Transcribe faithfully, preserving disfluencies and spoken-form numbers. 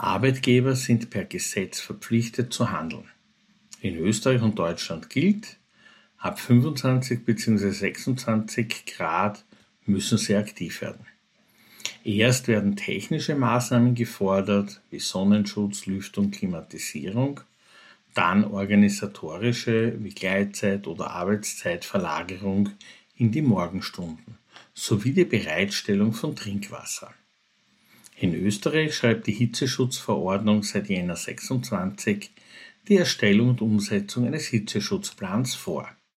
Arbeitgeber sind per Gesetz verpflichtet zu handeln. In Österreich und Deutschland gilt, ab fünfundzwanzig bzw. sechsundzwanzig Grad müssen sie aktiv werden. Erst werden technische Maßnahmen gefordert, wie Sonnenschutz, Lüftung, Klimatisierung, dann organisatorische wie Gleitzeit- oder Arbeitszeitverlagerung in die Morgenstunden sowie die Bereitstellung von Trinkwasser. In Österreich schreibt die Hitzeschutzverordnung seit Jänner sechsundzwanzig die Erstellung und Umsetzung eines Hitzeschutzplans vor.